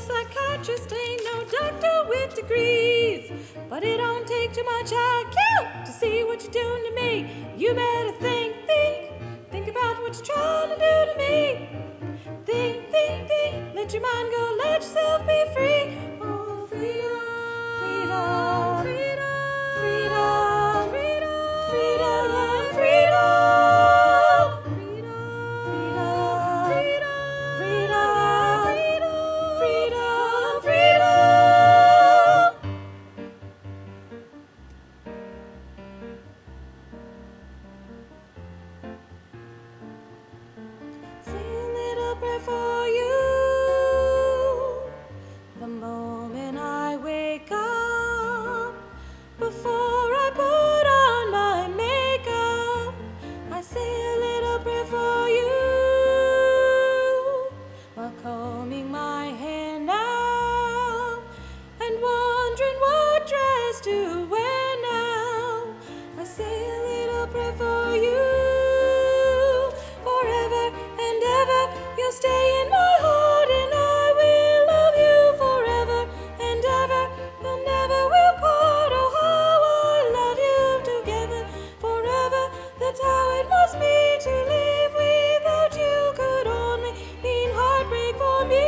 psychiatrist ain't no doctor with degrees, but it don't take too much IQ to see what you're doing to me. You better think about what you're trying to do to me. Think, let your mind go, let yourself be free. Oh, freedom, freedom, freedom, freedom, freedom, freedom, freedom, freedom, freedom, freedom, freedom, freedom. Say a little prayer for you the moment I wake up. Before I put on my makeup, I say a little prayer for you. While combing my hair now and wondering what dress to wear now, I say a little prayer for you. Forever and ever, you'll stay in my heart, and I will love you forever and ever. We'll never will part. Oh, how I love you together forever. That's how it must be to live without you. Could only mean heartbreak for me.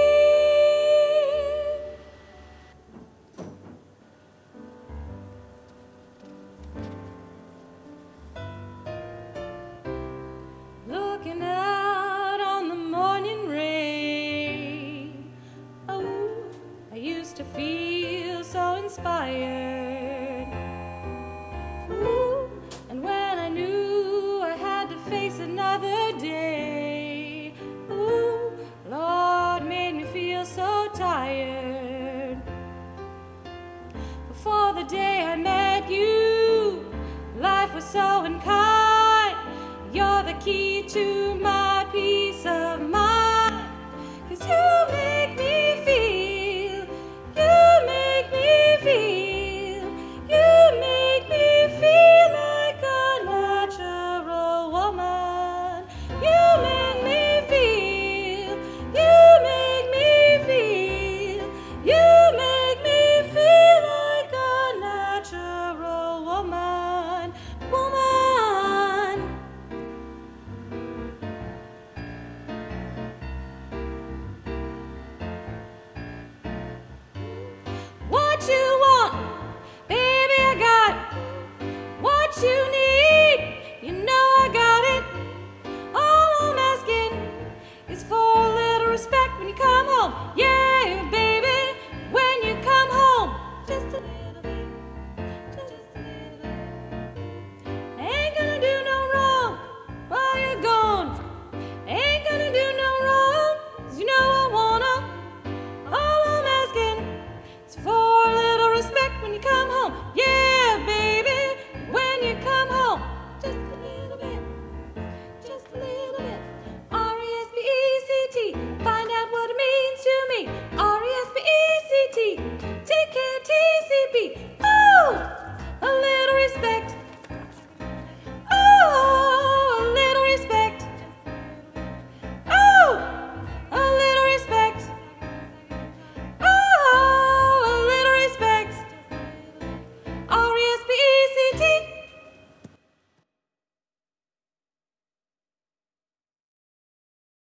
Looking out on the morning rain, oh, I used to feel so inspired. Ooh, and when I knew I had to face another day, ooh, Lord made me feel so tired. Before the day I met you, life was so unkind. You're the key to my peace of mind.